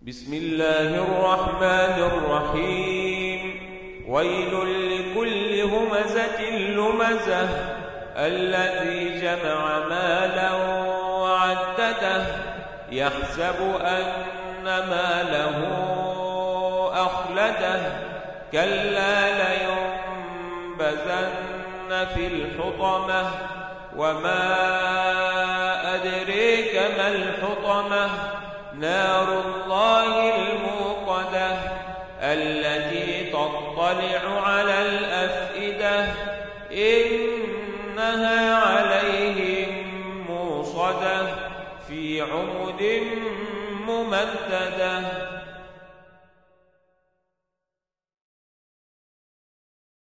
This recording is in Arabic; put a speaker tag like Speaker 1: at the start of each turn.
Speaker 1: بسم الله الرحمن الرحيم. ويل لكل همزة لمزة الذي جمع مالا وعدده يحسب أن ماله أخلده كلا لينبذن في الحطمة وما أدريك ما الحطمة نار الله الموقدة التي تطلع على الأفئدة إنها عليهم موصدة في عمد ممددة.